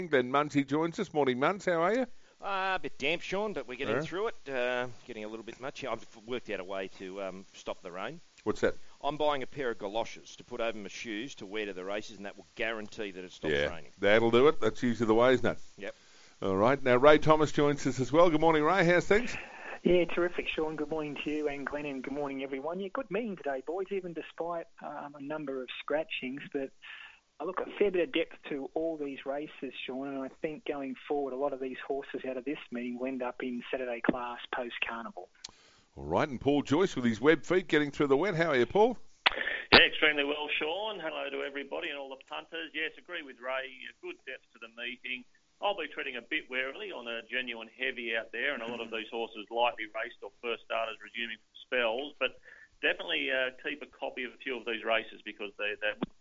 Glenn Munsey joins us. Morning, Muns. How are you? A bit damp, Sean, but we're getting through it. Getting a little bit much. I've worked out a way to stop the rain. What's that? I'm buying a pair of galoshes to put over my shoes to wear to the races, and that will guarantee that it stops raining. That'll do it. That's usually the way, isn't it? Yep. All right. Now, Ray Thomas joins us as well. Good morning, Ray. How's things? Yeah, terrific, Sean. Good morning to you and Glenn, and good morning, everyone. Yeah, good meeting today, boys, even despite a number of scratchings. But I look at a fair bit of depth to all these races, Sean, and I think going forward, a lot of these horses out of this meeting will end up in Saturday class post-carnival. All right, and Paul Joyce with his web feet getting through the wet. How are you, Paul? Yeah, extremely well, Sean. Hello to everybody and all the punters. Yes, agree with Ray. Good depth to the meeting. I'll be treading a bit warily on a genuine heavy out there, and a lot of these horses lightly raced or first starters resuming spells. But definitely keep a copy of a few of these races because they're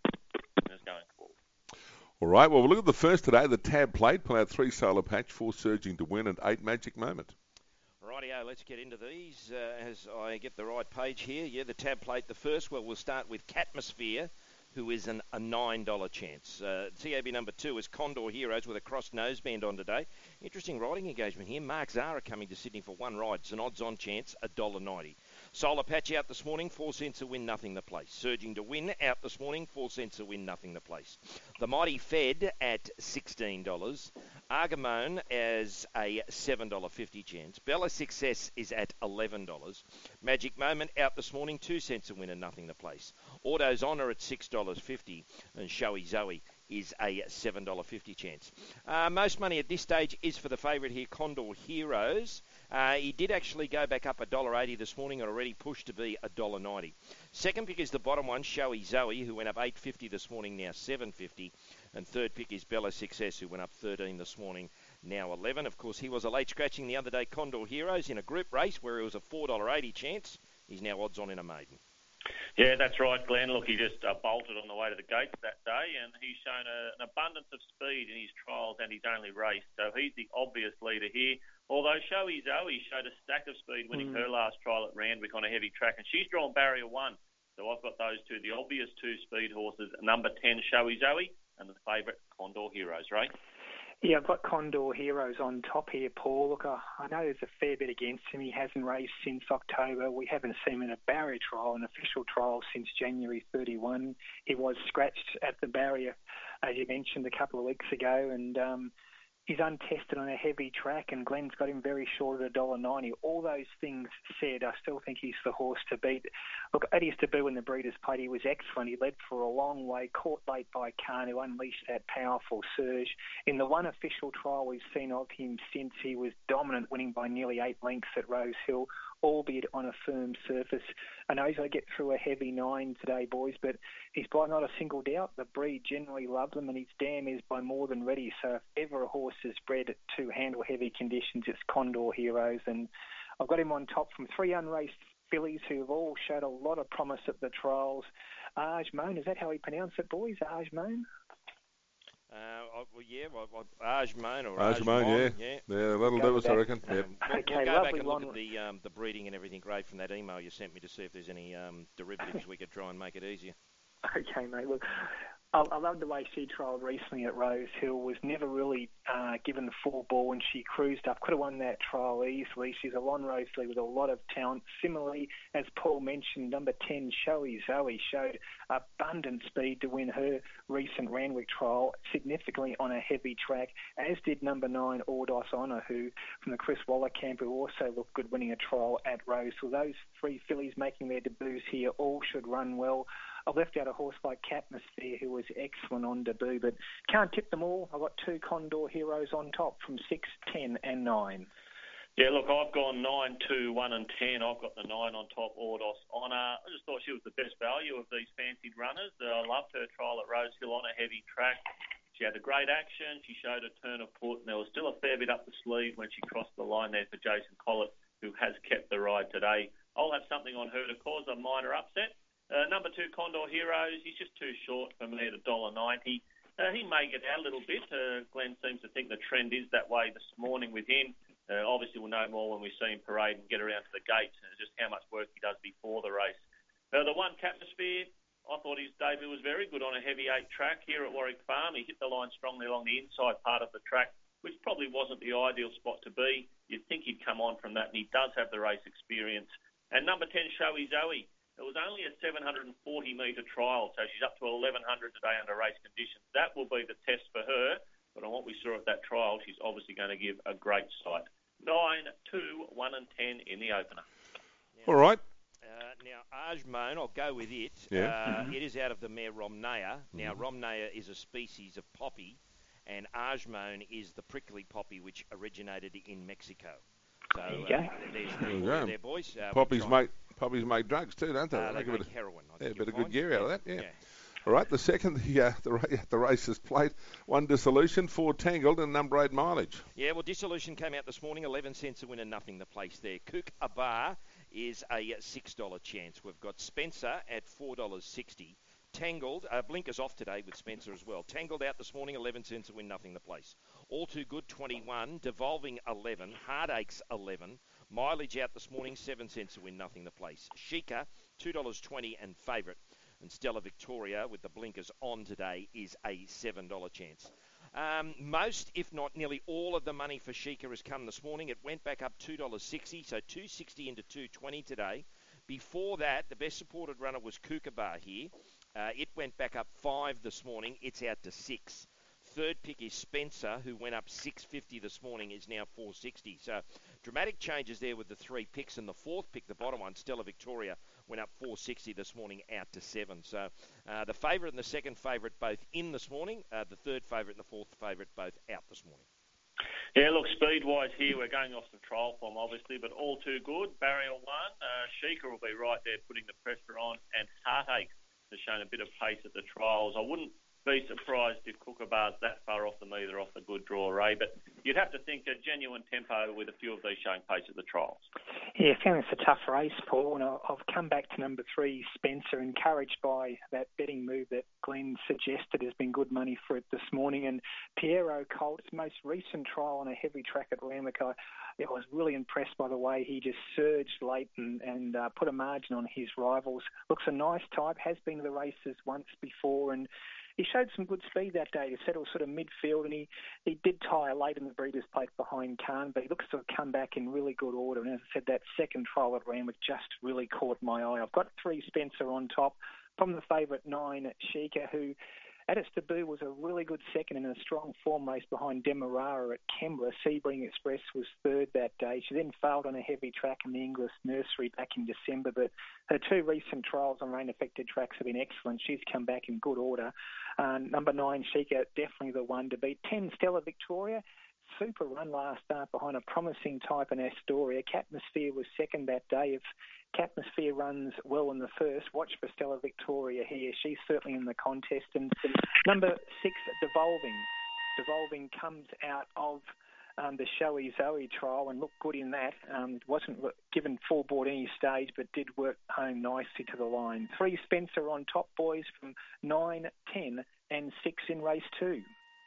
going forward. All right, well, we'll look at the first today, the Tab Plate. Pull out 3 Solar Patch, 4 Surging to Win, and 8 Magic Moment. Rightio, let's get into these as I get the right page here. Yeah, the Tab Plate, the first. Well, we'll start with Catmosphere, who is a $9 chance. TAB number 2 is Condor Heroes with a crossed noseband on today. Interesting riding engagement here. Mark Zara coming to Sydney for one ride. It's an odds-on chance, $1.90. Solar Patch out this morning, 4 cents a win, nothing the place. Surging to Win out this morning, 4 cents a win, nothing the place. The Mighty Fed at $16. Argamone as a $7.50 chance. Bella Success is at $11. Magic Moment out this morning, 2 cents a win and nothing the place. Auto's Honour at $6.50 and Showy Zoe is a $7.50 chance. Most money at this stage is for the favourite here, Condor Heroes. He did actually go back up $1.80 this morning and already pushed to be $1.90. Second pick is the bottom one, Showy Zoe, who went up $8.50 this morning, now $7.50. And third pick is Bella Success, who went up $13 this morning, now $11. Of course, he was a late scratching the other day, Condor Heroes, in a group race where it was a $4.80 chance. He's now odds on in a maiden. Yeah, that's right, Glenn. Look, he just bolted on the way to the gates that day, and he's shown an abundance of speed in his trials and his only race. So he's the obvious leader here. Although Showy Zoe showed a stack of speed winning her last trial at Randwick on a heavy track, and she's drawn barrier 1. So I've got those two, the obvious 2 speed horses, number 10, Showy Zoe, and the favourite, Condor Heroes, right? Yeah, I've got Condor Heroes on top here, Paul. Look, I know there's a fair bit against him. He hasn't raced since October. We haven't seen him in a barrier trial, an official trial, since January 31. He was scratched at the barrier, as you mentioned, a couple of weeks ago, and he's untested on a heavy track, and Glenn's got him very short at $1.90. All those things said, I still think he's the horse to beat. Look, at his debut in the Breeders' Plate, he was excellent. He led for a long way, caught late by Khan, who unleashed that powerful surge. In the one official trial we've seen of him since, he was dominant, winning by nearly 8 lengths at Rose Hill, albeit on a firm surface. I know he's going to get through a heavy 9 today, boys, but he's by not a single doubt. The breed generally love them, and his dam is by more than ready. So if ever a horse is bred to handle heavy conditions, it's Condor Heroes. And I've got him on top from 3 unraced fillies who have all showed a lot of promise at the trials. Ajmoan, is that how we pronounce it, boys? Ajmoan? Ajmoan or Ajmoan, yeah. That'll do us, I reckon. We'll go back and look at the breeding and everything great from that email you sent me to see if there's any derivatives we could try and make it easier. Okay, mate. Look, I love the way she trialled recently at Rose Hill. Was never really given the full ball, and she cruised up. Could have won that trial easily. She's a Lonrose filly with a lot of talent. Similarly, as Paul mentioned, number 10, Showy Zoe, showed abundant speed to win her recent Randwick trial, significantly on a heavy track, as did number 9, Ordos Honour, who from the Chris Waller camp, who also looked good winning a trial at Rose Hill. Those 3 fillies making their debuts here all should run well. I've left out a horse like Catmosphere, who was excellent on debut, but can't tip them all. I've got 2 Condor Heroes on top from 6, 10 and 9. Yeah, look, I've gone 9, 2, 1 and 10. I've got the 9 on top, Ordos Honour. I just thought she was the best value of these fancied runners. I loved her trial at Rose Hill on a heavy track. She had a great action. She showed a turn of foot, and there was still a fair bit up the sleeve when she crossed the line there for Jason Collett, who has kept the ride today. I'll have something on her to cause a minor upset. Number 2, Condor Heroes, he's just too short for me at $1.90. He may get out a little bit. Glenn seems to think the trend is that way this morning with him. Obviously, we'll know more when we see him parade and get around to the gates and just how much work he does before the race. The 1, Catmosphere, I thought his debut was very good on a heavy 8 track here at Warwick Farm. He hit the line strongly along the inside part of the track, which probably wasn't the ideal spot to be. You'd think he'd come on from that, and he does have the race experience. And number 10, Showy Zoe. It was only a 740-metre trial, so she's up to 1,100 today under race conditions. That will be the test for her, but on what we saw at that trial, she's obviously going to give a great sight. 9, 2, 1 and 10 in the opener. All right. Now, Ajmone, I'll go with it. Yeah. It is out of the mare Romnea. Now, Romnea is a species of poppy, and Ajmone is the prickly poppy which originated in Mexico. So there's there, boys. Poppies make drugs too, don't they? They make heroin. A bit of good gear out of that, yeah. All right, the second, the race is played. 1 Dissolution, 4 Tangled, and number 8 Mileage. Yeah, well, Dissolution came out this morning, 11 cents a win and nothing the place there. Kook Abar is a $6 chance. We've got Spencer at $4.60. Tangled, blinkers off today with Spencer as well. Tangled out this morning, 11 cents a win, nothing the place. All Too Good, 21. Devolving, 11. Heartaches, 11. Mileage out this morning, 7 cents a win, nothing the place. Sheikah, $2.20 and favourite. And Stella Victoria, with the blinkers on today, is a $7 chance. Most, if not nearly all of the money for Sheikah has come this morning. It went back up $2.60, so $2.60 into $2.20 today. Before that, the best supported runner was Kookabar here. It went back up 5 this morning. It's out to 6. Third pick is Spencer, who went up $6.50 this morning, is now $4.60. So dramatic changes there with the 3 picks. And the fourth pick, the bottom one, Stella Victoria, went up $4.60 this morning, out to 7. So the favourite and the second favourite both in this morning. The third favourite and the fourth favourite both out this morning. Yeah, look, speed-wise here, we're going off the trial form, obviously, but All Too Good. Barrier 1, Sheikah will be right there putting the pressure on, and Heartaches has shown a bit of pace at the trials. I wouldn't be surprised if Kookabar's that far off them either off the good draw, Ray, but you'd have to think a genuine tempo with a few of these showing pace at the trials. Yeah, I found it's a tough race, Paul, and I've come back to number 3, Spencer, encouraged by that betting move that Glenn suggested has been good money for it this morning. And Piero Colt's most recent trial on a heavy track at Randwick, I was really impressed by the way he just surged late and put a margin on his rivals. Looks a nice type, has been to the races once before, and he showed some good speed that day to settle sort of midfield, and he did tire late in the Breeders' Plate behind Khan, but he looks to have come back in really good order. And as I said, that second trial at Randwick just really caught my eye. I've got 3 Spencer on top from the favourite 9 Sheikah, who at its debut was a really good second in a strong form race behind Demerara at Canberra. Sebring Express was third that day. She then failed on a heavy track in the Inglis Nursery back in December, but her 2 recent trials on rain-affected tracks have been excellent. She's come back in good order. Number 9, Sheikah, definitely the one to beat. 10, Stella Victoria. Super run last start behind a promising type in Astoria. Catmosphere was second that day. If Catmosphere runs well in the first, watch for Stella Victoria here. She's certainly in the contest. And number 6, Devolving. Devolving comes out of the Showy Zoe trial and looked good in that. Wasn't given full board any stage, but did work home nicely to the line. 3 Spencer on top, boys, from 9, 10 and 6 in race 2.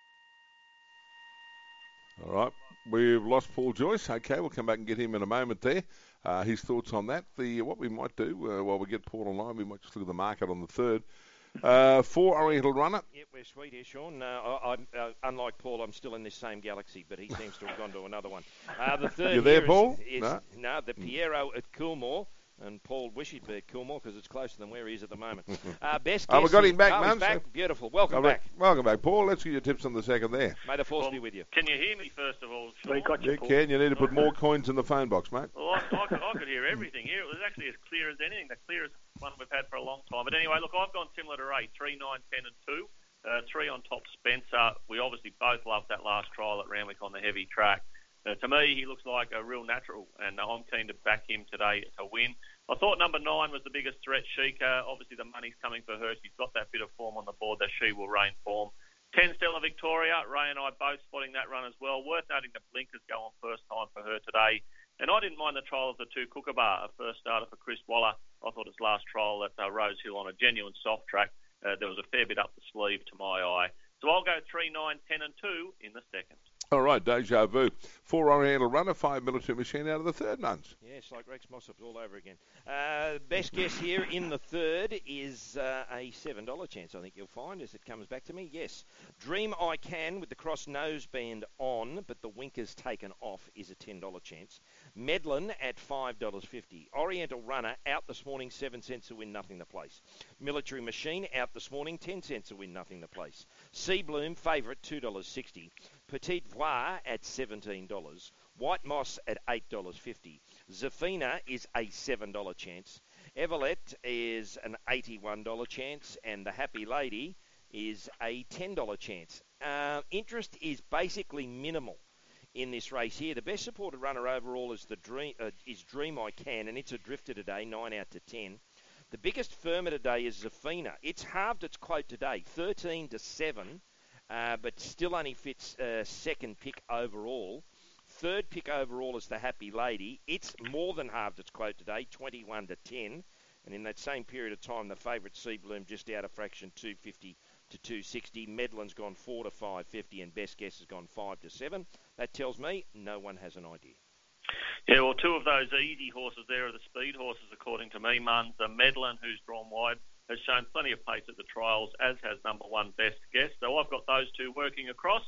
All right, we've lost Paul Joyce. Okay, we'll come back and get him in a moment there. His thoughts on that. What we might do while we get Paul online, we might just look at the market on the third. 4 Oriental Runner. Yep, we're sweet here, Sean. Unlike Paul, I'm still in this same galaxy, but he seems to have gone to another one. The third You there, Paul? No, the Piero at Coolmore. And Paul wish he'd be at Coolmore because it's closer than where he is at the moment. Best guess. We got him back, man. Back. Beautiful. Welcome back. Welcome back, Paul. Let's get your tips on the second there. May the force be with you. Can you hear me first of all, Sean? You can. You need to put more coins in the phone box, mate. Well, I could hear everything here. It was actually as clear as anything, the clearest one we've had for a long time. But anyway, look, I've gone similar to Ray, 3, 9, 10 and 2. 3 on top, Spencer. We obviously both loved that last trial at Randwick on the heavy track. To me, he looks like a real natural, and I'm keen to back him today to win. I thought number 9 was the biggest threat, Sheikah. Obviously, the money's coming for her. She's got that bit of form on the board that she will reign form. 10, Stella Victoria. Ray and I both spotting that run as well. Worth noting the blinkers go on first time for her today. And I didn't mind the trial of the 2 Kookabar, a first starter for Chris Waller. I thought his last trial at Rose Hill on a genuine soft track, there was a fair bit up the sleeve to my eye. So I'll go 3, 9, 10 and 2 in the second. All right, Deja Vu. 4 Oriental Runner, 5 Military Machine out of the third months. Yes, like Rex Mossop all over again. Best guess here in the third is a $7 chance, I think you'll find, as it comes back to me. Yes. Dream I Can with the cross noseband on, but the winkers taken off, is a $10 chance. Medlin at $5.50. Oriental Runner out this morning, 7 cents a win, nothing to place. Military Machine out this morning, 10 cents a win, nothing to place. Sea Bloom, favourite, $2.60. Petite Voix at $17. White Moss at $8.50. Zafina is a $7 chance. Evelette is an $81 chance. And the Happy Lady is a $10 chance. Interest is basically minimal in this race here. The best supported runner overall is Dream I Can, and it's a drifter today, 9 out to 10. The biggest firmer today is Zafina. It's halved its quote today, 13 to 7. But still only fits second pick overall. Third pick overall is the Happy Lady. It's more than halved its quote today, 21 to 10. And in that same period of time, the favourite Sea Bloom just out of fraction, 250 to 260. Medlin's gone 4 to 550, and Best Guess has gone 5 to 7. That tells me no one has an idea. Yeah, well, two of those easy horses there are the speed horses, according to me. Mun's Medlin, who's drawn wide, has shown plenty of pace at the trials, as has number one Best Guess. So I've got those two working across.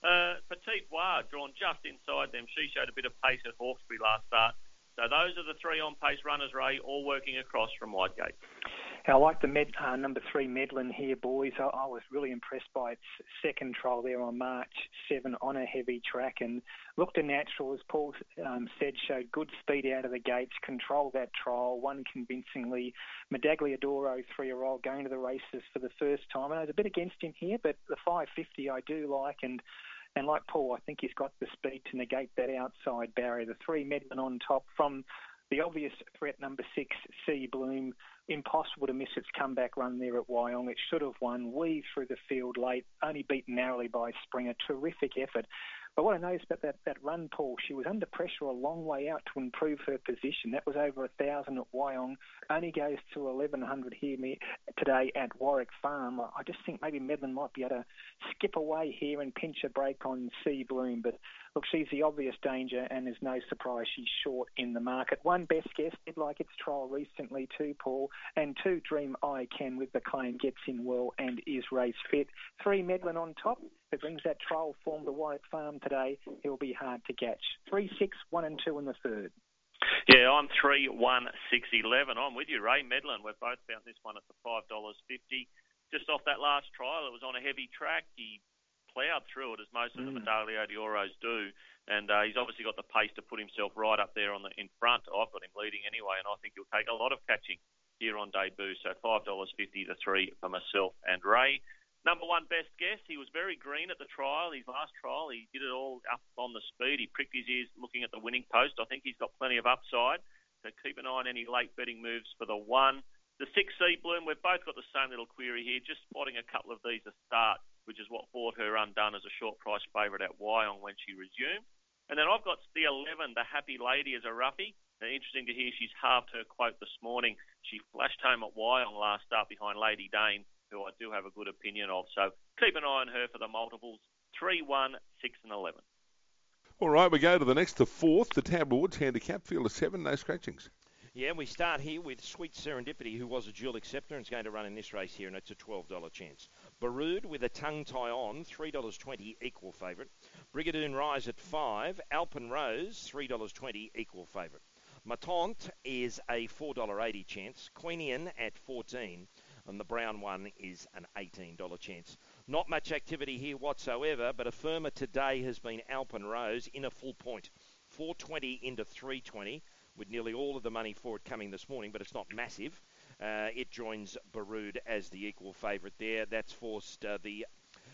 Petite Voix, drawn just inside them. She showed a bit of pace at Hawkesbury last start. So those are the three on-pace runners, Ray, all working across from Whitegate. I like the number 3 Medlin here, boys. I was really impressed by its second trial there on March 7 on a heavy track and looked a natural, as Paul said, showed good speed out of the gates, controlled that trial, won convincingly. Medagliadoro, 3-year-old, going to the races for the first time. And I was a bit against him here, but the 550 I do like. And like Paul, I think he's got the speed to negate that outside barrier. The 3 Medlin on top from the obvious threat, number 6, Sea Bloom. Impossible to miss its comeback run there at Wyong. It should have won. Weave through the field late, only beaten narrowly by Springer. Terrific effort. But what I noticed about that run, Paul, she was under pressure a long way out to improve her position. That was over 1,000 at Wyong. Only goes to 1,100 here today at Warwick Farm. I just think maybe Medlin might be able to skip away here and pinch a break on Sea Bloom. But look, she's the obvious danger, and there's no surprise she's short in the market. 1 Best Guess did like its trial recently too, Paul. And 2 Dream I Can with the claim gets in well and is race fit. 3 Medlin on top. If it brings that trial form to Warwick Farm today, it'll be hard to catch. 3, 6, 1 and 2 in the third. Yeah, I'm 3, 1, 6, 11. I'm with you, Ray. Medlin. We've both found this one at the $5.50. Just off that last trial, it was on a heavy track. He ploughed through it, as most of the Medagliadioros do. And he's obviously got the pace to put himself right up there in front. I've got him leading anyway, and I think he'll take a lot of catching here on debut. So $5.50 to 3 for myself and Ray. Number 1 Best Guess. He was very green at the trial. His last trial, he did it all up on the speed. He pricked his ears looking at the winning post. I think he's got plenty of upside. So keep an eye on any late betting moves for the 1. The 6 Sea Bloom, we've both got the same little query here. Just spotting a couple of these to start, which is what brought her undone as a short price favourite at Wyong when she resumed. And then I've got the 11, the Happy Lady, as a roughie. Now, interesting to hear she's halved her quote this morning. She flashed home at Wyong last start behind Lady Dane, who I do have a good opinion of. So keep an eye on her for the multiples, 3, 1, 6 and 11. All right, we go to the next, the 4th, the Tampa Woods handicap, field of 7, no scratchings. Yeah, we start here with Sweet Serendipity, who was a dual acceptor and is going to run in this race here, and it's a $12 chance. Barood with a tongue tie on, $3.20, equal favourite. Brigadoon Rise at 5. Alpen Rose, $3.20, equal favourite. Ma Tante is a $4.80 chance. Queenian at 14. And the brown one is an $18 chance. Not much activity here whatsoever, but a firmer today has been Alpen Rose in a full point. 420 into 320, with nearly all of the money for it coming this morning, but it's not massive. It joins Barood as the equal favourite there. That's forced the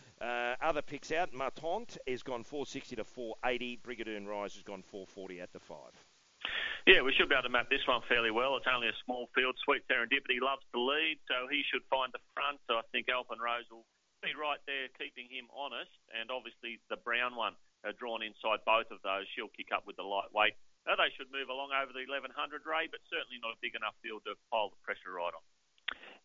other picks out. Ma Tante has gone 460 to 480. Brigadoon Rise has gone 440 out to 5. Yeah, we should be able to map this one fairly well. It's only a small field. Sweet Serendipity loves to lead, so he should find the front. So I think Alpen Rose will be right there, keeping him honest. And obviously the brown one, drawn inside both of those, she'll kick up with the lightweight. Now they should move along over the 1100, Ray, but certainly not a big enough field to pile the pressure right on.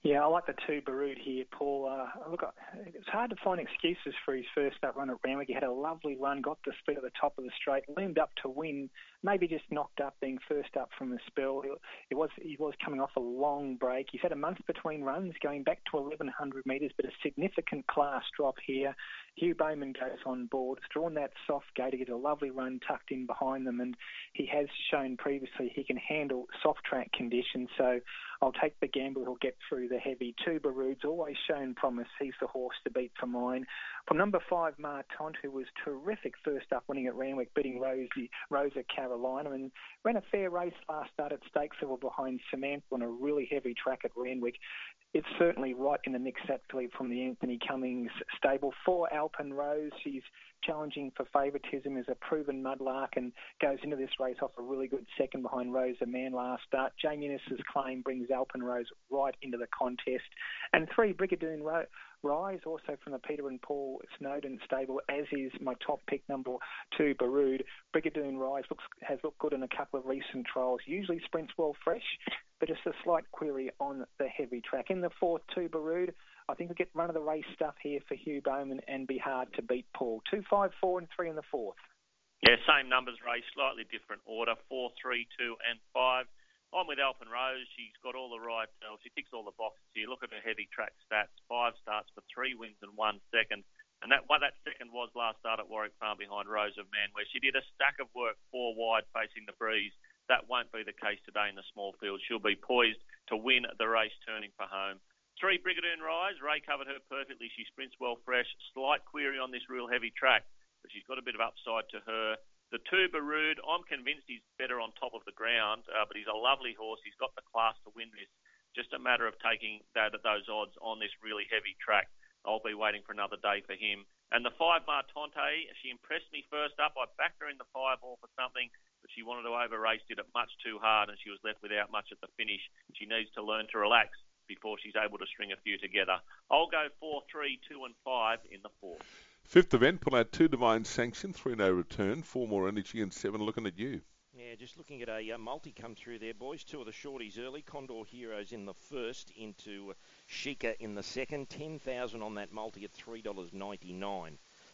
Yeah, I like the 2 Baroud here, Paul. Look, it's hard to find excuses for his first up run at Randwick. He had a lovely run, got the split at the top of the straight, loomed up to win, maybe just knocked up being first up from the spell. He was coming off a long break. He's had a month between runs, going back to 1,100 metres, but a significant class drop here. Hugh Bowman goes on board. It's drawn that soft gate to get a lovely run tucked in behind them, and he has shown previously he can handle soft track conditions, so I'll take the gamble he'll get through the heavy. 2 Baroud's always shown promise. He's the horse to beat for mine. From number 5, Martont, who was terrific first up winning at Randwick, beating Rosa Carolina, and ran a fair race last start at stakes level behind Samantha on a really heavy track at Randwick. It's certainly right in the mix, that filly from the Anthony Cummings stable. 4 Alpen Rose, she's challenging for favouritism, is a proven mudlark and goes into this race off a really good second behind Rosa Man last start. Jamie Innes's claim brings Alpen Rose right into the contest. And 3 Brigadoon Rise, also from the Peter and Paul Snowden stable, as is my top pick, number 2 Baroud. Brigadoon Rise has looked good in a couple of recent trials. Usually sprints well fresh, but just a slight query on the heavy track. In the 4th, 2 Baroud, I think we'll get run of the race stuff here for Hugh Bowman and be hard to beat, Paul. 2, 5, 4 and 3 in the 4th. Yeah, same numbers race, slightly different order, 4, 3, 2 and 5. I'm with Alpen Rose. She's got all the right, she ticks all the boxes here. Look at her heavy track stats. 5 starts for 3 wins and 1 second. And that second was last start at Warwick Farm behind Rose of Man, where she did a stack of work 4 wide facing the breeze. That won't be the case today in the small field. She'll be poised to win the race turning for home. 3 Brigadoon Rise. Ray covered her perfectly. She sprints well fresh. Slight query on this real heavy track, but she's got a bit of upside to her. The 2 Baroud, I'm convinced he's better on top of the ground, but he's a lovely horse. He's got the class to win this. Just a matter of taking those odds on this really heavy track. I'll be waiting for another day for him. And the 5 Martonte, she impressed me first up. I backed her in the 5 all for something, but she wanted to over-race, did it much too hard, and she was left without much at the finish. She needs to learn to relax before she's able to string a few together. I'll go 4, 3, 2 and 5 in the 4th. 5th event, pull out 2 Divine Sanction, 3 No Return, 4 More Energy and 7 Looking at You. Yeah, just looking at a multi come through there, boys. 2 of the shorties early. Condor Heroes in the 1st, into Sheikah in the 2nd. 10,000 on that multi at $3.99.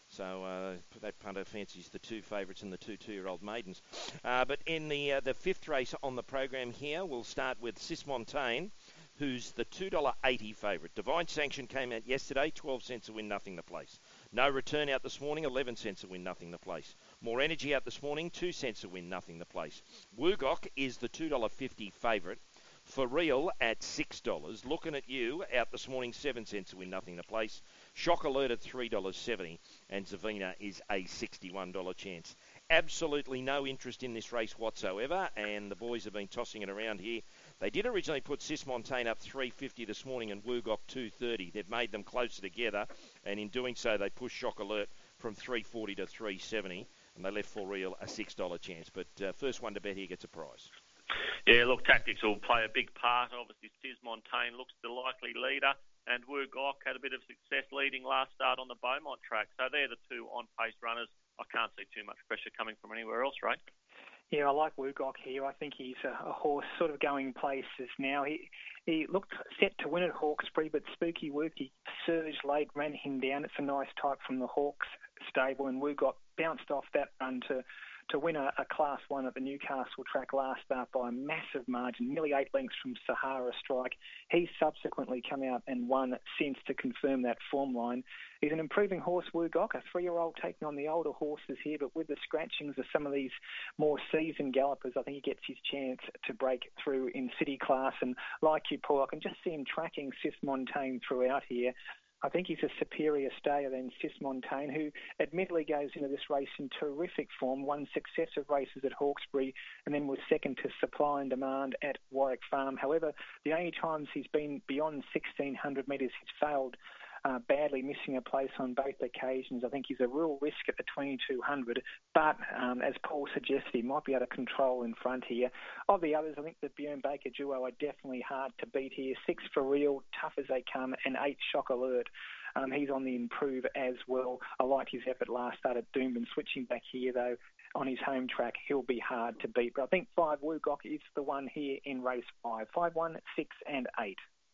So that punter fancies the 2 favourites and the 2 2-year-old maidens. But in the 5th race on the program here, we'll start with Sis Montaigne, who's the $2.80 favourite. Divine Sanction came out yesterday, 12 cents a win, nothing the place. No Return out this morning, 11 cents a win, nothing the place. More Energy out this morning, 2 cents a win, nothing the place. Woogok is the $2.50 favourite. For Real at $6. Looking at You out this morning, 7 cents a win, nothing the place. Shock Alert at $3.70. And Zavina is a $61 chance. Absolutely no interest in this race whatsoever, and the boys have been tossing it around here. They did originally put Sis Montaigne up $3.50 this morning and Woogok $2.30. They've made them closer together, and in doing so, they pushed Shock Alert from $3.40 to $3.70, and they left For Real a $6 chance. But first one to bet here gets a prize. Yeah, look, tactics will play a big part. Obviously, Sis Montaigne looks the likely leader, and Woogok had a bit of success leading last start on the Beaumont track. So they're the 2 on-pace runners. I can't see too much pressure coming from anywhere else, right? Yeah, I like Woogok here. I think he's a horse sort of going places now. He looked set to win at Hawkesbury, but spooky work. He surged late, ran him down. It's a nice type from the Hawks stable, and Woogok bounced off that run to win a Class 1 at the Newcastle track last start by a massive margin, nearly 8 lengths from Sahara Strike. He's subsequently come out and won since to confirm that form line. He's an improving horse, Woogok, a 3-year-old taking on the older horses here, but with the scratchings of some of these more seasoned gallopers, I think he gets his chance to break through in City Class. And like you, Paul, I can just see him tracking Sis Montaigne throughout here. I think he's a superior stayer than Sis Montaigne, who admittedly goes into this race in terrific form, won successive races at Hawkesbury and then was second to Supply and Demand at Warwick Farm. However, the only times he's been beyond 1,600 metres, he's failed badly, missing a place on both occasions. I think he's a real risk at the 2,200, but as Paul suggested, he might be able to control in front here. Of the others, I think the Bjorn Baker duo are definitely hard to beat here. 6 For Real, Tough As They Come, and 8 Shock Alert. He's on the improve as well. I liked his effort last start at Doomben. Switching back here, though, on his home track, he'll be hard to beat. But I think 5 Woogok is the one here in race 5. 5, 1, 6 and 8.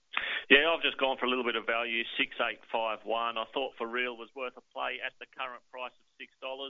Yeah, I've just gone for a little bit of value, 6851. I thought For Real was worth a play at the current price of $6.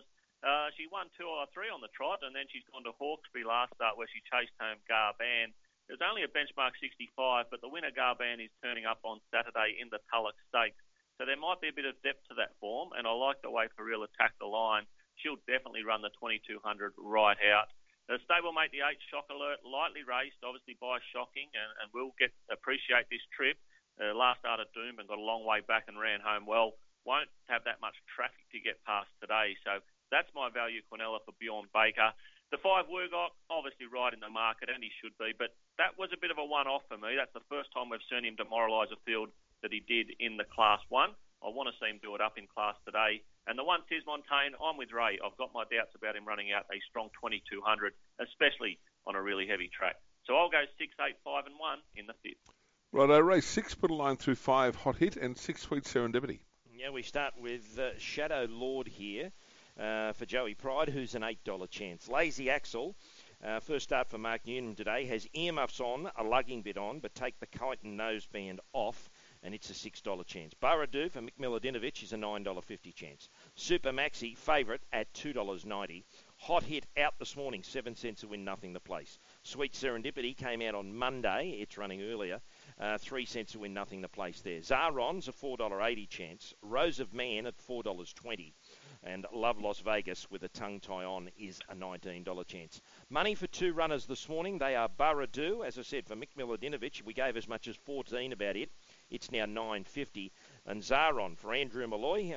She won 2 or 3 on the trot, and then she's gone to Hawkesbury last start where she chased home Garban. It was only a benchmark 65, but the winner Garban is turning up on Saturday in the Tulloch Stakes. So there might be a bit of depth to that form, and I like the way For Real attacked the line. She'll definitely run the 2200 right out. The stablemate, the 8 Shock Alert, lightly raced, obviously by Shocking, and will appreciate this trip. Last start at Doomben, got a long way back and ran home well. Won't have that much traffic to get past today. So that's my value, Quinella, for Bjorn Baker. The 5 Wurgok, obviously right in the market, and he should be, but that was a bit of a one-off for me. That's the first time we've seen him demoralise a field that he did in the Class 1. I want to see him do it up in class today. And the 1 Tismontane, I'm with Ray. I've got my doubts about him running out a strong 2200, especially on a really heavy track. So I'll go 6, 8, 5 and 1 in the 5th. Righto, Ray, 6 put a line through 5 Hot Hit and 6 Sweet Serendipity. Yeah, we start with Shadow Lord here for Joey Pride, who's an $8 chance. Lazy Axel, first start for Mark Newnham today, has earmuffs on, a lugging bit on, but take the kite and noseband off, and it's a $6 chance. Burradoo for Mick Miladinovich is a $9.50 chance. Super Maxi, favourite at $2.90. Hot Hit out this morning, 7 cents to win, nothing the place. Sweet Serendipity came out on Monday, it's running earlier, 3 cents to win, nothing the place there. Zaron's a $4.80 chance. Rose of Man at $4.20. And Love Las Vegas with a tongue tie on is a $19 chance. Money for 2 runners this morning. They are Burradoo, as I said, for Mick Miladinovich. We gave as much as 14 about it. It's now $9.50. And Zaron for Andrew Malloy.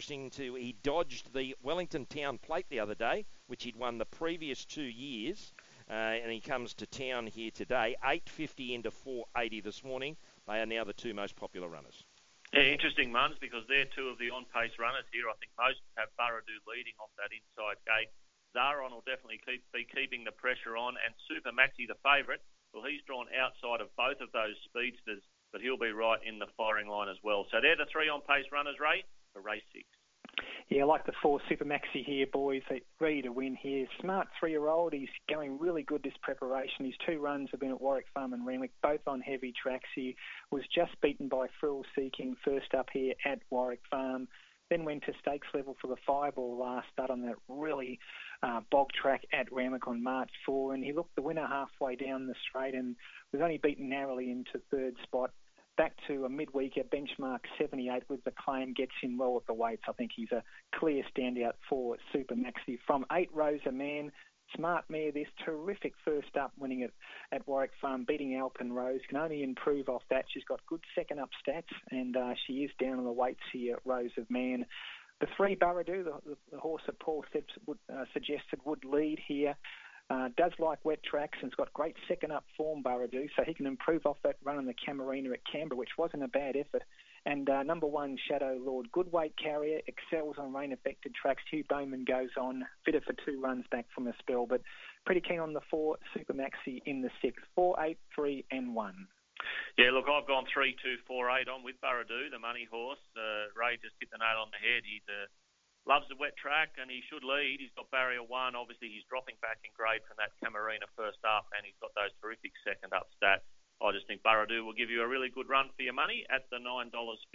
He dodged the Wellington Town Plate the other day, which he'd won the previous 2 years. And he comes to town here today. $8.50 into $4.80 this morning. They are now the 2 most popular runners. Yeah, interesting ones because they're 2 of the on-pace runners here. I think most have Burradoo leading off that inside gate. Zaron will definitely be keeping the pressure on, and Super Maxi, the favourite, well, he's drawn outside of both of those speedsters, but he'll be right in the firing line as well. So they're the 3 on-pace runners, Ray, for race 6. Yeah, I like the 4 Super Maxi here, boys. They're ready to win here. Smart 3-year-old. He's going really good this preparation. His 2 runs have been at Warwick Farm and Randwick, both on heavy tracks. He was just beaten by Frill Seeking first up here at Warwick Farm. Then went to stakes level for the Fireball last start on that really bog track at Randwick on March 4. And he looked the winner halfway down the straight and was only beaten narrowly into 3rd spot. Back to a midweeker, benchmark 78 with the claim, gets in well at the weights. I think he's a clear standout for Super Maxi. From 8 Rose a Man, smart mare, this terrific first up, winning it at Warwick Farm, beating Alpen Rose. Can only improve off that. She's got good second up stats, and she is down on the weights here, Rose of Man. The 3 Burradoo, the horse that Paul suggested would lead here. Does like wet tracks and has got great second up form, Burradoo, so he can improve off that run on the Camarina at Canberra, which wasn't a bad effort. And number 1, Shadow Lord, good weight carrier, excels on rain affected tracks. Hugh Bowman goes on, fitter for 2 runs back from a spell, but pretty keen on the 4 Super Maxi in the 6th. 4, 8, 3 and 1. Yeah, look, I've gone 3, 2, 4, 8 on with Burradoo, the money horse. Ray just hit the nail on the head. He's loves the wet track and he should lead. He's got barrier 1. Obviously, he's dropping back in grade from that Camarina first up, and he's got those terrific second up stats. I just think Burradoo will give you a really good run for your money at the $9.50.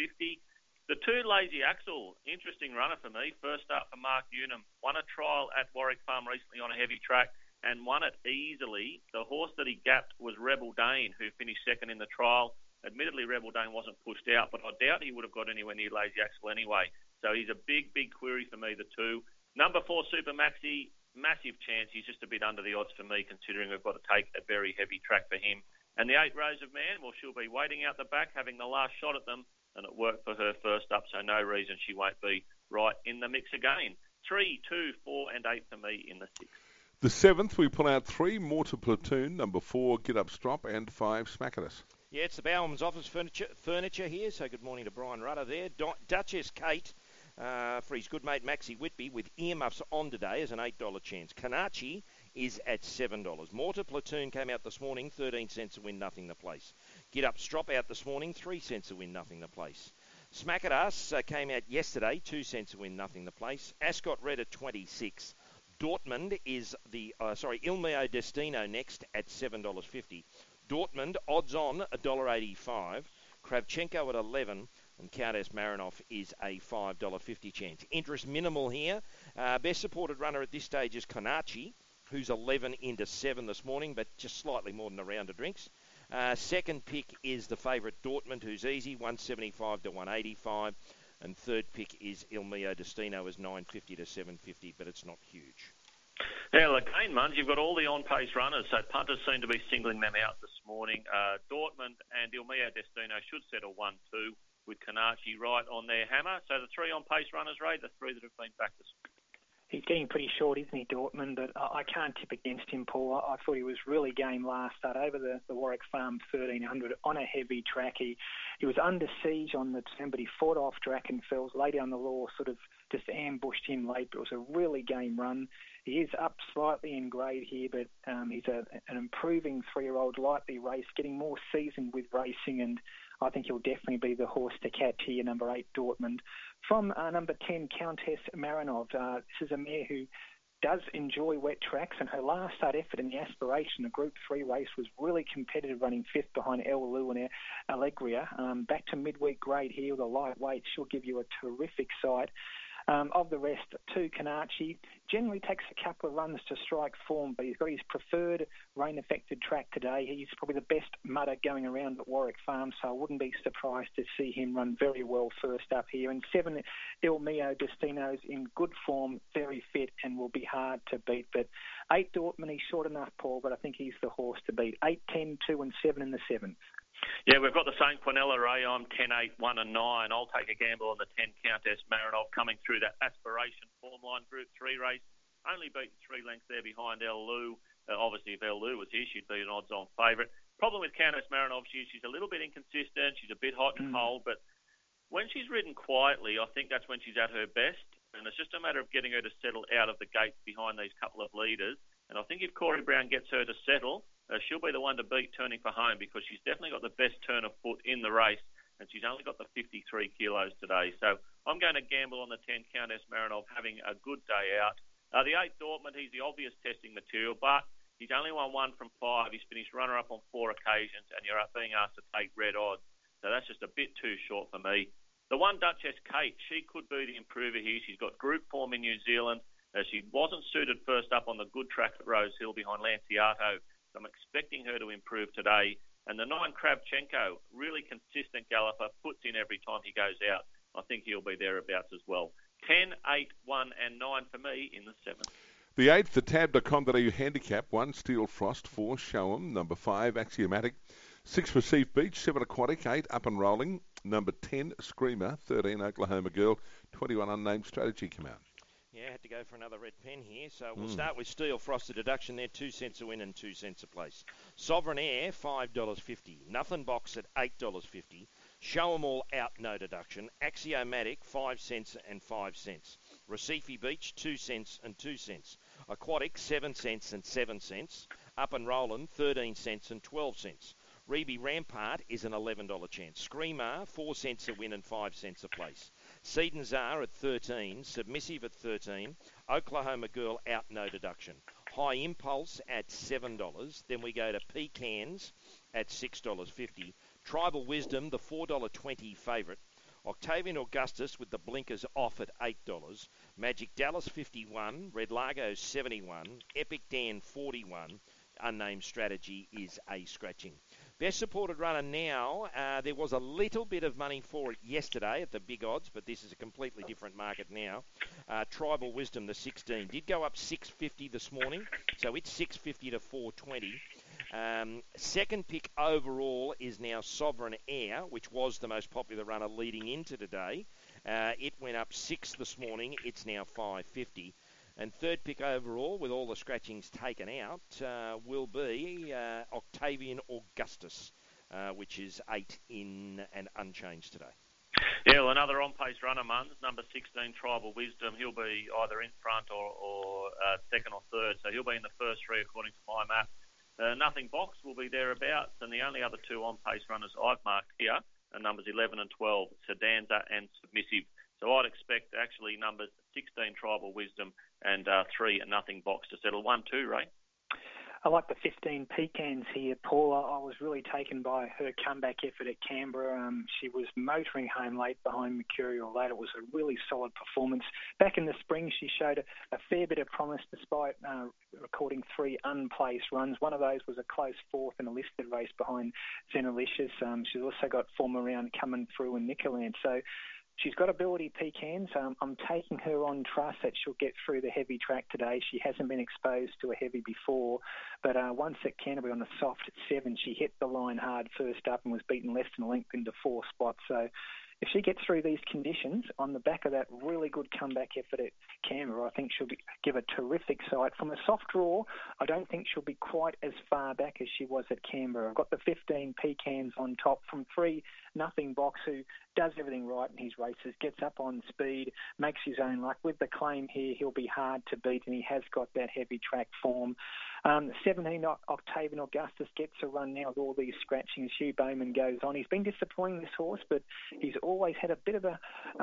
The 2 Lazy Axel, interesting runner for me. First up for Mark Newnham. Won a trial at Warwick Farm recently on a heavy track and won it easily. The horse that he gapped was Rebel Dane, who finished second in the trial. Admittedly, Rebel Dane wasn't pushed out, but I doubt he would have got anywhere near Lazy Axel anyway. So he's a big, big query for me, the 2. Number 4, Super Maxi, massive chance. He's just a bit under the odds for me, considering we've got to take a very heavy track for him. And the 8 Rose of Man, well, she'll be waiting out the back, having the last shot at them, and it worked for her first up, so no reason she won't be right in the mix again. 3, 2, 4 and 8 for me in the 6th. The 7th, we pull out 3 Mortar Platoon, number 4 Get Up Strop, and 5 Smack At Us. Yeah, it's the Bowman's Office Furniture here, so good morning to Brian Rudder there. Duchess Kate for his good mate Maxi Whitby with earmuffs on today as an $8 chance. Kanachi is at $7. Mortar Platoon came out this morning, 13 cents to win, nothing the place. Get Up Strop out this morning, 3 cents to win, nothing the place. Smack At Us came out yesterday, 2 cents to win, nothing the place. Ascot Red at 26. Dortmund is Il Mio Destino next at $7.50. Dortmund, odds on, $1.85. Kravchenko at 11, and Countess Marinov is a $5.50 chance. Interest minimal here. Best supported runner at this stage is Konachi, who's 11 into 7 this morning, but just slightly more than a round of drinks. Second pick is the favourite Dortmund, who's easy, 175 to 185. And third pick is Il Mio Destino, is 950 to 750, but it's not huge. Yeah, again, Munz, you've got all the on-pace runners, so punters seem to be singling them out this morning. Dortmund and Il Mio Destino should settle 1-2 with Konachi right on their hammer. So the three on-pace runners, Ray, the three that have been back this morning. He's getting pretty short, isn't he, Dortmund? But I can't tip against him, Paul. I thought he was really game last start over the Warwick Farm 1300 on a heavy track. He was under siege on the turn, but he fought off Drachenfels. Lay down the law, sort of just ambushed him late, but it was a really game run. He is up slightly in grade here, but he's an improving 3-year-old, lightly raced, getting more seasoned with racing, and I think he'll definitely be the horse to catch here, number 8, Dortmund. From number 10, Countess Marinov. This is a mare who does enjoy wet tracks, and her last start effort in the Aspiration, a Group 3 race, was really competitive, running 5th behind El Lu and Allegria. Back to midweek grade here with a lightweight. She'll give you a terrific sight. Of the rest, 2, Konachi. Generally takes a couple of runs to strike form, but he's got his preferred rain-affected track today. He's probably the best mudder going around at Warwick Farm, so I wouldn't be surprised to see him run very well first up here. And 7, Il Mio Destino's in good form, very fit, and will be hard to beat. But 8, Dortmund, he's short enough, Paul, but I think he's the horse to beat. 8, 10, 2 and 7 in the 7th. Yeah, we've got the same Quinella, Ray. I'm 10, 8, 1 and 9. I'll take a gamble on the 10 Countess Marinov coming through that Aspiration form line Group 3 race. Only beaten 3 lengths there behind El Lu. Obviously, if El Lu was here, she'd be an odds-on favourite. Problem with Countess Marinov, she's a little bit inconsistent. She's a bit hot and cold, but when she's ridden quietly, I think that's when she's at her best. And it's just a matter of getting her to settle out of the gates behind these couple of leaders. And I think if Corey Brown gets her to settle, she'll be the one to beat turning for home, because she's definitely got the best turn of foot in the race, and she's only got the 53 kilos today. So I'm going to gamble on the 10 Countess Marinov having a good day out. The 8 Dortmund, he's the obvious testing material, but he's only won 1 from 5. He's finished runner-up on 4 occasions, and you're being asked to take red odds. So that's just a bit too short for me. The 1 Duchess Kate, she could be the improver here. She's got group form in New Zealand. She wasn't suited first up on the good track at Rose Hill behind Lanciato. So I'm expecting her to improve today. And the 9 Kravchenko, really consistent galloper, puts in every time he goes out. I think he'll be thereabouts as well. 10, 8, 1 and 9 for me in the 7th. The 8th, the tab.com.au handicap. 1, Steel Frost. 4, Show 'em. Number 5, Axiomatic. 6, Received Beach. 7, Aquatic. 8, Up and Rolling. Number 10, Screamer. 13, Oklahoma Girl. 21, Unnamed Strategy come out. Yeah, I had to go for another red pen here. So we'll start with Steel Frost, the deduction there, 2 cents a win and 2 cents a place. Sovereign Air, $5.50. Nothing Box at $8.50. Show 'em All out, no deduction. Axiomatic, 5 cents and 5 cents. Recife Beach, 2 cents and 2 cents. Aquatic, 7 cents and 7 cents. Up and Rollin', 13 cents and 12 cents. Reby Rampart is an $11 chance. Screamer, 4 cents a win and 5 cents a place. Seed Czar at 13, Submissive at 13, Oklahoma Girl out, no deduction. High Impulse at $7. Then we go to Pecans at $6.50. Tribal Wisdom, the $4.20 favourite. Octavian Augustus with the blinkers off at $8. Magic Dallas 51, Red Largo 71, Epic Dan 41. Unnamed Strategy is a scratching. Best supported runner now, there was a little bit of money for it yesterday at the big odds, but this is a completely different market now. Tribal Wisdom, the 16, did go up $6.50 this morning, so it's $6.50 to $4.20. Second pick overall is now Sovereign Air, which was the most popular runner leading into today. It went up 6 this morning, it's now $5.50. And third pick overall, with all the scratchings taken out, will be Octavian Augustus, which is 8 in and unchanged today. Yeah, well, another on-pace runner, Munz, number 16, Tribal Wisdom. He'll be either in front or second or third, so he'll be in the first 3 according to my map. Nothing Box will be thereabouts, and the only other 2 on-pace runners I've marked here are numbers 11 and 12, Sedanza and Submissive. So I'd expect actually numbers 16 Tribal Wisdom and 3 Nothing Box to settle 1-2, Ray. I like the 15 Pecans here, Paula. I was really taken by her comeback effort at Canberra. She was motoring home late behind Mercurial Lad. It was a really solid performance. Back in the spring, she showed a fair bit of promise despite recording 3 unplaced runs. One of those was a close fourth in a listed race behind Zenalicious. She's also got form around coming through in Nicoland. So she's got ability, Pecans. I'm taking her on trust that she'll get through the heavy track today. She hasn't been exposed to a heavy before, but once at Canterbury on the soft at 7, she hit the line hard first up and was beaten less than a length into 4 spots. So if she gets through these conditions on the back of that really good comeback effort at Canberra, I think she'll give a terrific sight. From a soft draw, I don't think she'll be quite as far back as she was at Canberra. I've got the 15 Pecans on top from 3 nothing box, who does everything right in his races, gets up on speed, makes his own luck. With the claim here, he'll be hard to beat, and he has got that heavy track form. 17 Octavian Augustus gets a run now with all these scratchings. Hugh Bowman goes on. He's been disappointing, this horse, but he's always had a bit of a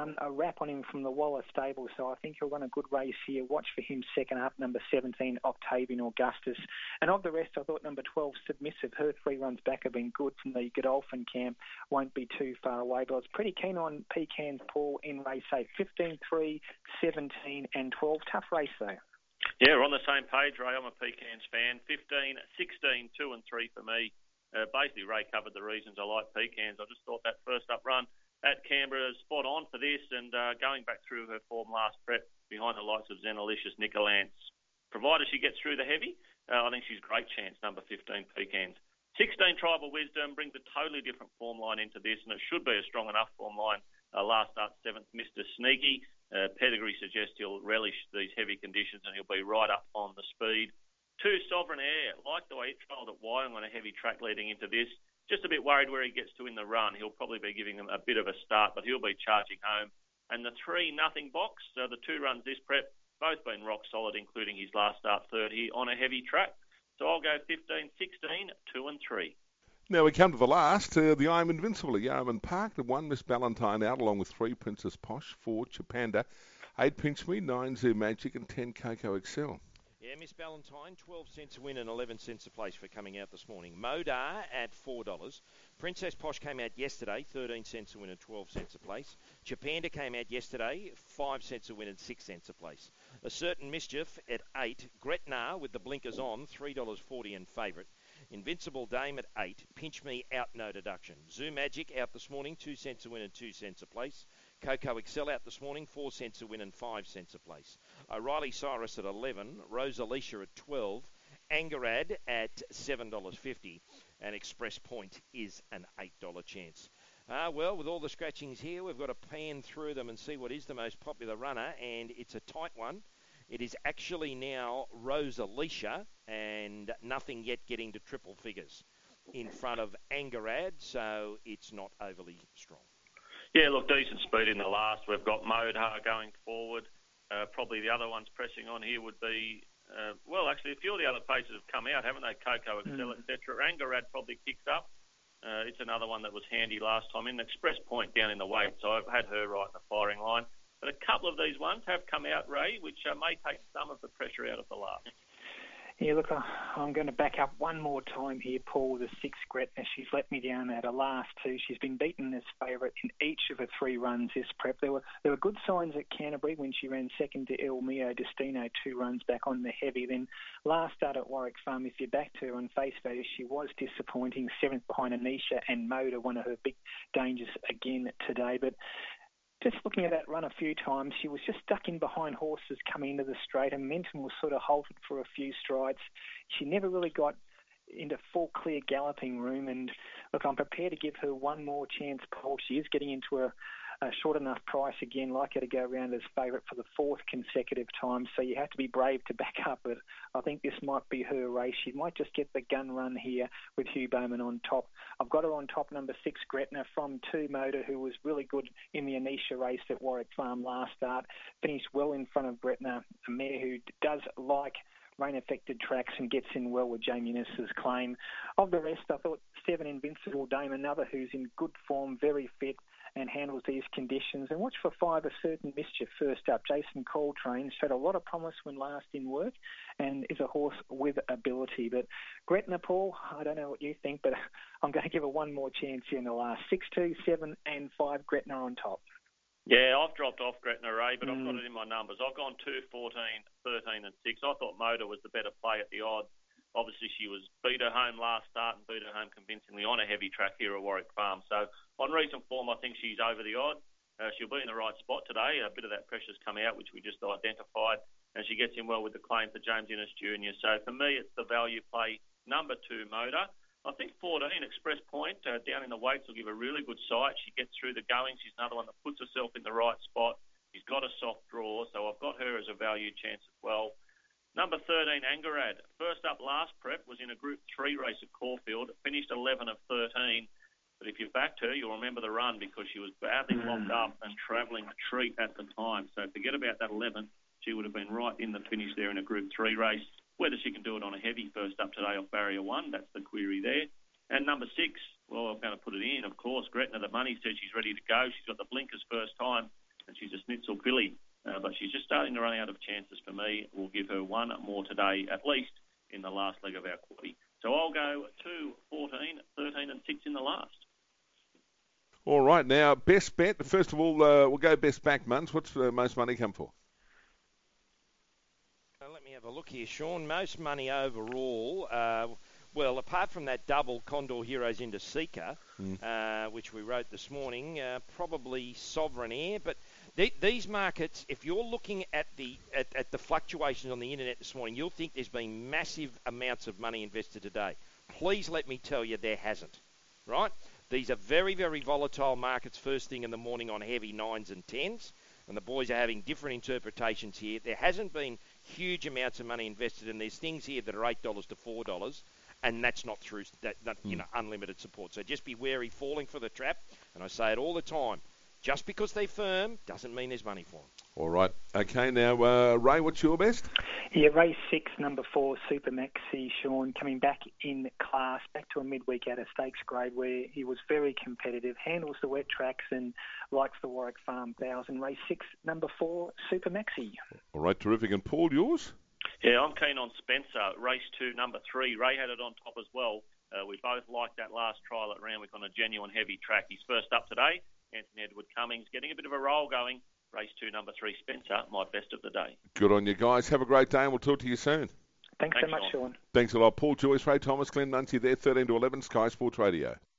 rap on him from the Waller stable, so I think he'll run a good race here. Watch for him second up, number 17 Octavian Augustus. And of the rest, I thought number 12 Submissive. Her 3 runs back have been good from the Godolphin camp. Won't be too far away, but I was pretty keen on Pecans, Paul, in race 8. 15, 3, 17 and 12. Tough race though. Yeah, we're on the same page, Ray. I'm a Pecans fan. 15, 16, 2 and 3 for me. Basically, Ray covered the reasons I like Pecans. I just thought that first up run at Canberra is spot on for this, and going back through her form last prep behind the likes of Zenalicious, Nicolance. Provided she gets through the heavy, I think she's great chance, number 15 Pecans. 16 Tribal Wisdom brings a totally different form line into this, and it should be a strong enough form line. Last start 7th, Mr. Sneaky. Pedigree suggests he'll relish these heavy conditions and he'll be right up on the speed. 2 Sovereign Air. Like the way it trialled at Wyong on a heavy track leading into this. Just a bit worried where he gets to in the run. He'll probably be giving them a bit of a start, but he'll be charging home. And the 3 nothing box, the 2 runs this prep, both been rock solid, including his last start third here on a heavy track. So I'll go 15, 16, 2 and 3. Now we come to the last, the I Am Invincible at Yarman Park. The 1 Miss Ballantyne out along with 3 Princess Posh, 4 Chapanda, 8 Pinch Me, 9 Zoo Magic and 10 Coco Excel. Yeah, Miss Ballantyne, 12 cents a win and 11 cents a place for coming out this morning. Modar at $4. Princess Posh came out yesterday, 13 cents a win and 12 cents a place. Chapanda came out yesterday, 5 cents a win and 6 cents a place. A Certain Mischief at 8. Gretna with the blinkers on, $3.40 and favourite. Invincible Dame at 8. Pinch Me out, no deduction. Zoo Magic out this morning, 2 cents a win and 2 cents a place. Coco Excel out this morning, 4 cents a win and 5 cents a place. O'Reilly Cyrus at 11. Rose Alicia at 12. Angarad at $7.50. And Express Point is an $8 chance. Well, with all the scratchings here, we've got to pan through them and see what is the most popular runner, and it's a tight one. It is actually now Rose Alicia, and nothing yet getting to triple figures in front of Angarad, so it's not overly strong. Yeah, look, decent speed in the last. We've got Modar going forward. Probably the other ones pressing on here would be, actually a few of the other paces have come out, haven't they? Coco, Excel, etc. Angarad probably kicks up. It's another one that was handy last time in. Express Point down in the weight, so I've had her right in the firing line. But a couple of these ones have come out, Ray, which may take some of the pressure out of the last. Yeah, look, I'm going to back up one more time here, Paul, the 6 Gretna. She's let me down at her last 2. She's been beaten as favourite in each of her 3 runs this prep. There were good signs at Canterbury when she ran second to El Mio Destino, 2 runs back on the heavy. Then last start at Warwick Farm, if you backed her on face value, she was disappointing. 7th behind Anisha and Moda, one of her big dangers again today. But just looking at that run a few times, she was just stuck in behind horses coming into the straight, and momentum was sort of halted for a few strides. She never really got into full clear galloping room, and look, I'm prepared to give her one more chance, Paul. She is getting into a short enough price again, like her to go around as favourite for the 4th consecutive time, so you have to be brave to back up, but I think this might be her race. She might just get the gun run here with Hugh Bowman on top. I've got her on top, number 6 Gretna from 2 Moda, who was really good in the Anisha race at Warwick Farm last start, finished well in front of Gretna, a mare who does like rain-affected tracks and gets in well with Jamie Innes's claim. Of the rest, I thought 7 Invincible Dame, another who's in good form, very fit, and handles these conditions. And watch for 5, A Certain Mischief first up. Jason Coltrane showed a lot of promise when last in work and is a horse with ability. But Gretna, Paul, I don't know what you think, but I'm going to give her one more chance here in the last. 6, 2, 7 and 5, Gretna on top. Yeah, I've dropped off Gretna Ray, but I've got it in my numbers. I've gone 2, 14, 13 and 6. I thought Moda was the better play at the odds. Obviously, she was beat her home last start and beat her home convincingly on a heavy track here at Warwick Farm. So on recent form, I think she's over the odds. She'll be in the right spot today. A bit of that pressure's come out, which we just identified, and she gets in well with the claim for James Innes Jr. So for me, it's the value play number 2, Moda. I think 14, Express Point, down in the weights will give a really good sight. She gets through the going. She's another one that puts herself in the right spot. She's got a soft draw, so I've got her as a value chance as well. Number 13, Angarad. First up last prep was in a Group 3 race at Caulfield. Finished 11 of 13. But if you backed her, you'll remember the run because she was badly locked up and travelling a treat at the time. So forget about that 11. She would have been right in the finish there in a Group 3 race. Whether she can do it on a heavy first up today off Barrier 1, that's the query there. And number 6, well, I'm going to put it in, of course. Gretna, the money says she's ready to go. She's got the blinkers first time, and she's a schnitzel filly. But she's just starting to run out of chances for me. We'll give her one more today, at least, in the last leg of our quaddy. So I'll go 2, 14, 13 and 6 in the last. All right, now, best bet. First of all, we'll go best back, Muns. What's the most money come for? Let me have a look here, Sean. Most money overall, well, apart from that double Condor Heroes into Seeker, which we wrote this morning, probably Sovereign Air. But these markets, if you're looking at the fluctuations on the internet this morning, you'll think there's been massive amounts of money invested today. Please let me tell you there hasn't, right? These are very, very volatile markets first thing in the morning on heavy 9s and 10s. And the boys are having different interpretations here. There hasn't been huge amounts of money invested in these things here that are $8 to $4, and that's not through unlimited support. So just be wary falling for the trap. And I say it all the time. Just because they're firm doesn't mean there's money for them. All right. Okay, now, Ray, what's your best? Yeah, race 6, number 4, Super Maxi, Sean, coming back in class, back to a midweek out of stakes grade where he was very competitive, handles the wet tracks and likes the Warwick Farm 1000. Race 6, number 4, Super Maxi. All right, terrific. And Paul, yours? Yeah, I'm keen on Spencer. Race 2, number 3. Ray had it on top as well. We both liked that last trial at Randwick on a genuine heavy track. He's first up today. Anthony Edward Cummings getting a bit of a roll going. Race 2, number 3, Spencer, my best of the day. Good on you guys. Have a great day and we'll talk to you soon. Thanks so much, Sean. Thanks a lot. Paul Joyce, Ray Thomas, Glenn Muncie there, 13 to 11, Sky Sports Radio.